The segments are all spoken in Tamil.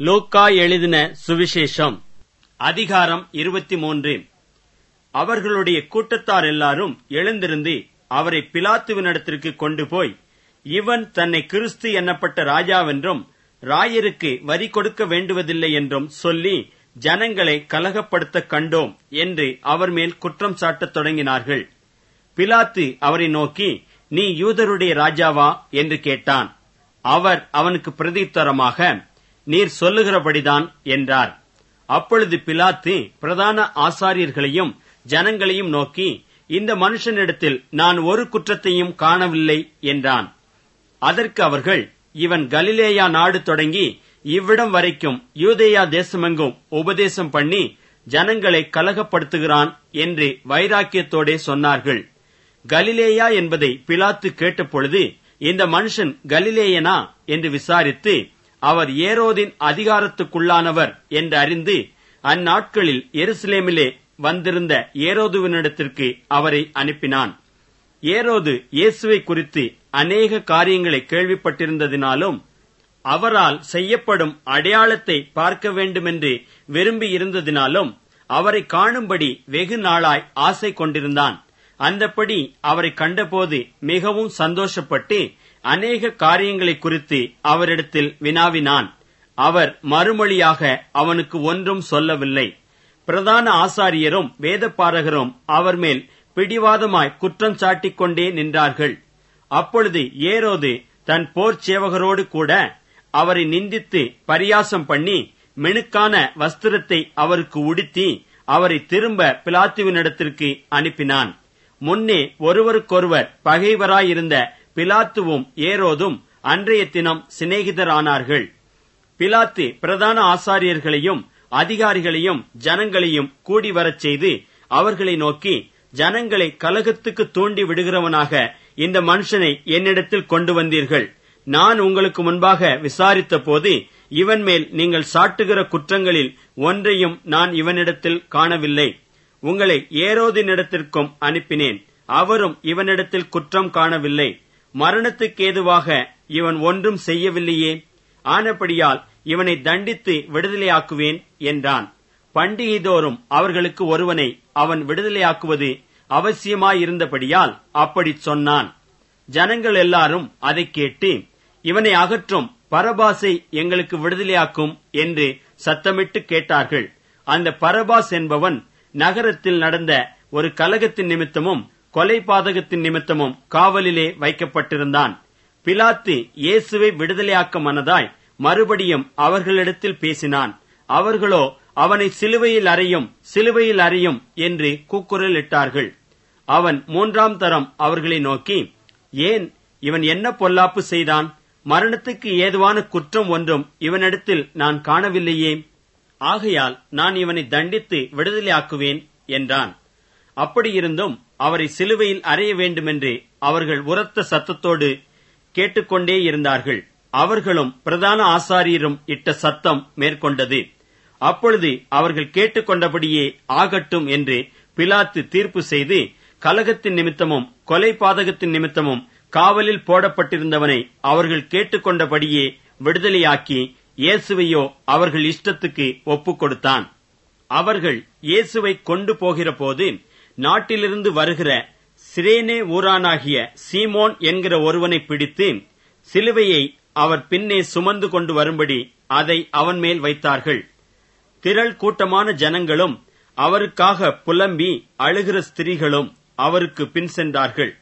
லூக்கா எழுதின சுவிசேஷம் அதிகாரம் 23. அவர்களுடைய கூட்டத்தார் எல்லாரும் எழுந்திருந்து அவரை பிலாத்துவினிடத்திற்கு கொண்டு போய், இவன் தன்னை கிறிஸ்து என்னப்பட்ட ராஜாவென்றும் ராயருக்கு வரி கொடுக்க வேண்டுவதில்லை என்றும் சொல்லி ஜனங்களை கலகப்படுத்த கண்டோம் என்று அவர் மேல் குற்றம் சாட்டத் தொடங்கினார்கள். பிலாத்து அவரை நோக்கி, நீ யூதருடைய ராஜாவா என்று கேட்டான். அவர் அவனுக்கு பிரதியுத்தரமாக, நீர் சொல்லுகிறபடிதான் என்றார். அப்பொழுது பிலாத்து பிரதான ஆசாரியர்களையும் ஜனங்களையும் நோக்கி, இந்த மனுஷனிடத்தில் நான் ஒரு குற்றத்தையும் காணவில்லை என்றான். அதற்கு அவர்கள், இவன் கலிலேயா நாடு தொடங்கி இவ்விடம் வரைக்கும் யூதேயா தேசமெங்கும் உபதேசம் பண்ணி ஜனங்களை கலகப்படுத்துகிறான் என்று வைராக்கியத்தோடே சொன்னார்கள். கலிலேயா என்பதை பிலாத்து கேட்டபொழுது, இந்த மனுஷன் கலிலேயனா என்று விசாரித்து, அவர் ஏரோதின் அதிகாரத்துக்குள்ளானவர் என்று அறிந்து அந்நாட்களில் எருசலேமிலே வந்திருந்த ஏரோதுவினிடத்திற்கு அவரை அனுப்பினான். ஏரோது இயேசுவை குறித்து அநேக காரியங்களை கேள்விப்பட்டிருந்ததினாலும் அவரால் செய்யப்படும் அடையாளத்தை பார்க்க வேண்டுமென்று விரும்பி இருந்ததினாலும் அவரை காணும்படி வெகு நாளாய் ஆசை கொண்டிருந்தான். அந்தப்படி அவரை கண்டபோது மிகவும் சந்தோஷப்பட்டு அநேக காரியங்களை குறித்து அவரிடத்தில் வினாவினான். அவர் மறுமொழியாக அவனுக்கு ஒன்றும் சொல்லவில்லை. பிரதான ஆசாரியரும் வேதபாரகரும் அவர் மேல் பிடிவாதமாய் குற்றம் சாட்டிக் கொண்டே நின்றார்கள். அப்பொழுது ஏரோது தன் போர் சேவகரோடு கூட அவரை நிந்தித்து பரியாசம் பண்ணி மினுக்கான வஸ்திரத்தை அவருக்கு உடுத்தி அவரை திரும்ப பிலாத்துவினிடத்திற்கு அனுப்பினான். முன்னே ஒருவருக்கொருவர் பகைவராயிருந்த பிலாத்துவும் ஏரோதும் அன்றைய தினம் சிநேகிதரானார்கள். பிலாத்து பிரதான ஆசாரியர்களையும் அதிகாரிகளையும் ஜனங்களையும் கூடி வரச் செய்து அவர்களை நோக்கி, ஜனங்களை கலகத்துக்கு தூண்டி விடுகிறவனாக இந்த மனுஷனை என்னிடத்தில் கொண்டு வந்தீர்கள். நான் உங்களுக்கு முன்பாக விசாரித்த போது இவன் மேல் நீங்கள் சாட்டுகிற குற்றங்களில் ஒன்றையும் நான் இவனிடத்தில் காணவில்லை. உங்களை ஏரோதினிடத்திற்கும் அனுப்பினேன். அவரும் இவனிடத்தில் குற்றம் காணவில்லை. மரணத்துக்கேதுவாக இவன் ஒன்றும் செய்யவில்லையே. ஆனபடியால் இவனை தண்டித்து விடுதலையாக்குவேன் என்றான். பண்டிகை தோறும் அவர்களுக்கு ஒருவனை அவன் விடுதலையாக்குவது அவசியமாயிருந்தபடியால் அப்படி சொன்னான். ஜனங்கள் எல்லாரும் அதை கேட்டு, இவனை அகற்றும், பரபாசை எங்களுக்கு விடுதலையாக்கும் என்று சத்தமிட்டு கேட்டார்கள். அந்த பரபாஸ் என்பவன் நகரத்தில் நடந்த ஒரு கலகத்தின் நிமித்தமும் கொலை பாதகத்தின் நிமித்தமும் காவலிலே வைக்கப்பட்டிருந்தான். பிலாத்து இயேசுவை விடுதலையாக்க மனதாய் மறுபடியும் அவர்களிடத்தில் பேசினான். அவர்களோ அவனை சிலுவையில் அறையும், சிலுவையில் அறையும் என்று கூக்குரலிட்டார்கள். அவன் 3ஆம் தரம் அவர்களை நோக்கி, ஏன், இவன் என்ன பொல்லாப்பு செய்தான்? மரணத்துக்கு ஏதுவான குற்றம் ஒன்றும் இவனிடத்தில் நான் காணவில்லையே. ஆகையால் நான் இவனை தண்டித்து விடுதலையாக்குவேன் என்றான். அப்படியிருந்தும் அவரை சிலுவையில் அறைய வேண்டுமென்று அவர்கள் உரத்த சத்தத்தோடு கேட்டுக்கொண்டே இருந்தார்கள். அவர்களும் பிரதான ஆசாரியரும் இட்ட சத்தம் மேற்கொண்டது. அப்பொழுது அவர்கள் கேட்டுக்கொண்டபடியே ஆகட்டும் என்று பிலாத்து தீர்ப்பு செய்து, கலகத்தின் நிமித்தமும் கொலை பாதகத்தின் நிமித்தமும் காவலில் போடப்பட்டிருந்தவனை அவர்கள் கேட்டுக்கொண்டபடியே விடுதலையாக்கி இயேசுவையோ அவர்கள் இஷ்டத்துக்கு ஒப்புக் கொடுத்தான். அவர்கள் இயேசுவை கொண்டு போகிற போது நாட்டிலிருந்து வருகிற சிரேனே ஊரானாகிய சீமோன் என்கிற ஒருவனை பிடித்து சிலுவையை அவர் பின்னே சுமந்து கொண்டு வரும்படி அதை அவன் மேல் வைத்தார்கள். திரள் கூட்டமான ஜனங்களும் அவருக்காக புலம்பி அழுகிற ஸ்திரீகளும் அவருக்கு பின் சென்றார்கள்.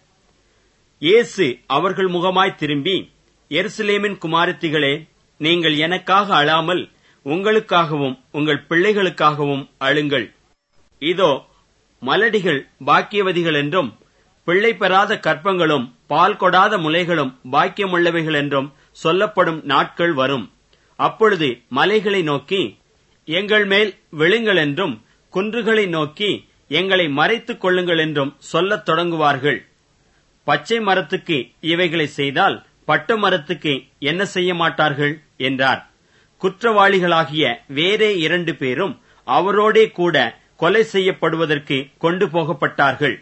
இயேசு அவர்கள் முகமாய் திரும்பி, எருசலேமின் குமாரத்திகளே, நீங்கள் எனக்காக அழாமல் உங்களுக்காகவும் உங்கள் பிள்ளைகளுக்காகவும் அழுங்கள். இதோ, மலடிகள் பாக்கியவதிகள் என்றும் பிள்ளை பெறாத கற்பங்களும் பால் கொடாத முலைகளும் பாக்கியமுள்ளவைகள் என்றும் சொல்லப்படும் நாட்கள் வரும். அப்பொழுது மலைகளை நோக்கி எங்கள் மேல் விழுங்கள் என்றும் குன்றுகளை நோக்கி எங்களை மறைத்துக் கொள்ளுங்கள் என்றும் சொல்லத் தொடங்குவார்கள். பச்சை மரத்துக்கு இவைகளை செய்தால் பட்டு மரத்துக்கு என்ன செய்ய மாட்டார்கள் என்றார். குற்றவாளிகளாகிய வேறே 2 பேரும் அவரோடே கூட கொலை செய்யப்படுவதற்கு கொண்டு போகப்பட்டார்கள்.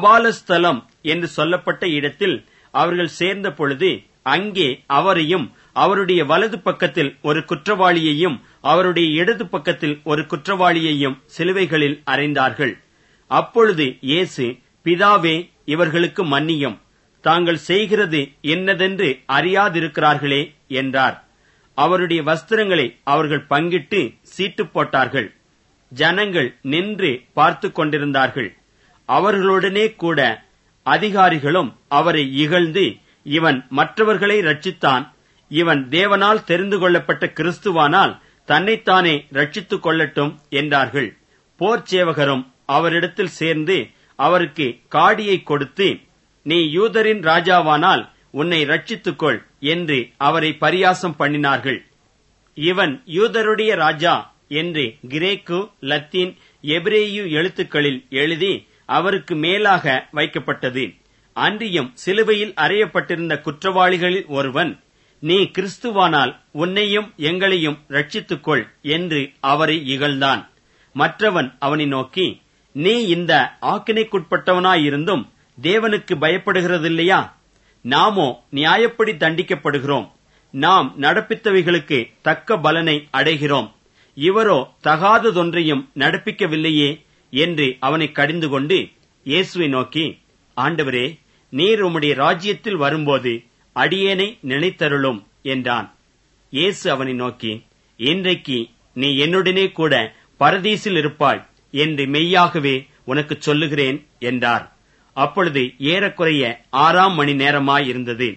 கபாலஸ்தலம் என்று சொல்லப்பட்ட இடத்தில் அவர்கள் சேர்ந்த பொழுது அங்கே அவரையும் அவருடைய வலது பக்கத்தில் ஒரு குற்றவாளியையும் அவருடைய இடது பக்கத்தில் ஒரு குற்றவாளியையும் சிலுவைகளில் அறைந்தார்கள். அப்பொழுது இயேசு, பிதாவே, இவர்களுக்கு மன்னியும், தாங்கள் செய்கிறது என்னதென்று அறியாதிருக்கிறார்களே என்றார். அவருடைய வஸ்திரங்களை அவர்கள் பங்கிட்டு சீட்டு போட்டார்கள். ஜனங்கள் நின்று பார்த்து கொண்டிருந்தார்கள். அவர்களுடனே கூட அதிகாரிகளும் அவரை இகழ்ந்து, இவன் மற்றவர்களை ரட்சித்தான், இவன் தேவனால் தெரிந்து கொள்ளப்பட்ட கிறிஸ்துவானால் தன்னைத்தானே ரட்சித்துக் கொள்ளட்டும் என்றார்கள். போர்ச்சேவகரும் அவரிடத்தில் சேர்ந்து அவருக்கு காடியை கொடுத்து, நீ யூதரின் ராஜாவானால் உன்னை ரட்சித்துக்கொள் என்று அவரை பரியாசம் பண்ணினார்கள். இவன் யூதருடைய ராஜா என்று கிரேக்கு, லத்தீன், எபிரேயு எழுத்துக்களில் எழுதி அவருக்கு மேலாக வைக்கப்பட்டது. அன்றியும் சிலுவையில் அறையப்பட்டிருந்த குற்றவாளிகளில் ஒருவன், நீ கிறிஸ்துவானால் உன்னையும் எங்களையும் ரட்சித்துக்கொள் என்று அவரை இகழ்ந்தான். மற்றவன் அவனை நோக்கி, நீ இந்த ஆக்கினைக்குட்பட்டவனாயிருந்தும் தேவனுக்கு பயப்படுகிறதில்லையா? நாமோ நியாயப்படி தண்டிக்கப்படுகிறோம். நாம் நடப்பித்தவைகளுக்கு தக்க பலனை அடைகிறோம். இவரோ தகாததொன்றையும் நடப்பிக்கவில்லையே என்று அவனை கடிந்து கொண்டு இயேசுவை நோக்கி, ஆண்டவரே, நீர் உம்முடைய ராஜ்யத்தில் வரும்போது அடியேனை நினைத்தருளும் என்றான். இயேசு அவனை நோக்கி, இன்றைக்கு நீ என்னுடனே கூட பரதீசில் இருப்பாய் என்று மெய்யாகவே உனக்கு சொல்லுகிறேன் என்றார். அப்பொழுது ஏறக்குறைய 6 மணி நேரமாயிருந்தது.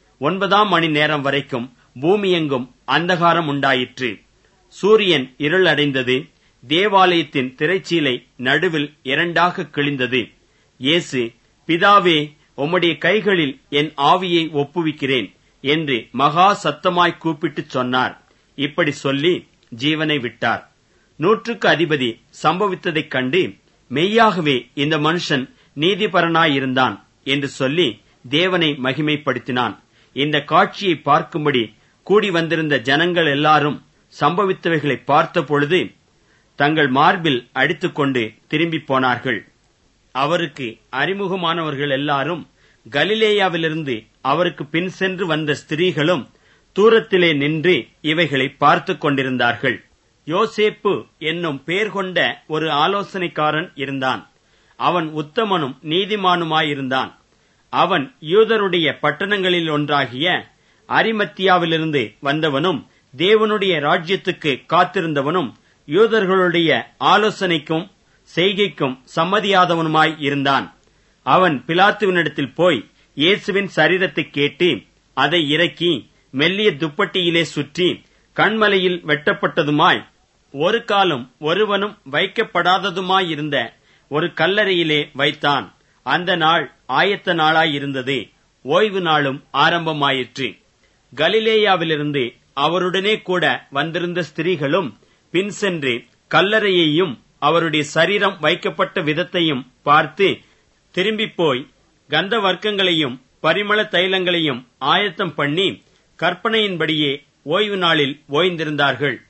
9 மணி நேரம் வரைக்கும் பூமியெங்கும் அந்தகாரம் உண்டாயிற்று. சூரியன் இருளடைந்தது. தேவாலயத்தின் திரைச்சீலை நடுவில் 2 கிழிந்தது. இயேசு, பிதாவே, உம்முடைய கைகளில் என் ஆவியை ஒப்புவிக்கிறேன் என்று மகா சத்தமாய் கூப்பிட்டுச் சொன்னார். இப்படி சொல்லி ஜீவனை விட்டார். 100க்கு அதிபதி சம்பவித்ததைக் கண்டு, மெய்யாகவே இந்த மனுஷன் நீதிபரனாயிருந்தான் என்று சொல்லி தேவனை மகிமைப்படுத்தினான். இந்த காட்சியை பார்க்கும்படி கூடி வந்திருந்த ஜனங்கள் எல்லாரும் சம்பவித்தவைகளை பார்த்த பொழுது தங்கள் மார்பில் அடித்துக்கொண்டு திரும்பி போனார்கள். அவருக்கு அறிமுகமானவர்கள் எல்லாரும் கலிலேயாவிலிருந்து அவருக்கு பின் சென்று வந்த ஸ்திரீகளும் தூரத்திலே நின்று இவைகளை பார்த்துக் கொண்டிருந்தார்கள். யோசேப்பு என்னும் பெயர் கொண்ட ஒரு ஆலோசனைக்காரன் இருந்தான். அவன் உத்தமனும் நீதிமானுமாயிருந்தான். அவன் யூதருடைய பட்டணங்களில் ஒன்றாகிய அரிமத்தியாவிலிருந்து வந்தவனும் தேவனுடைய ராஜ்யத்துக்கு காத்திருந்தவனும் யூதர்களுடைய ஆலோசனைக்கும் செய்கைக்கும் சம்மதியாதவனுமாய் இருந்தான். அவன் பிலாத்துவினிடத்தில் போய் இயேசுவின் சரீரத்தை கேட்டு அதை இறக்கி மெல்லிய துப்பட்டியிலே சுற்றி கண்மலையில் வெட்டப்பட்டதுமாய் ஒரு காலம் ஒருவனும் வைக்கப்படாததுமாயிருந்த ஒரு கல்லறையிலே வைத்தான். அந்த நாள் ஆயத்த நாளாயிருந்தது. ஓய்வு நாளும் ஆரம்பமாயிற்று. கலிலேயாவிலிருந்து அவருடனே கூட வந்திருந்த ஸ்திரீகளும் பின் சென்று கல்லறையையும் அவருடைய சரீரம் வைக்கப்பட்ட விதத்தையும் பார்த்து திரும்பி போய் கந்த வர்க்கங்களையும் பரிமள தைலங்களையும் ஆயத்தம் பண்ணி கற்பனையின்படியே ஓய்வு நாளில் ஓய்ந்திருந்தார்கள்.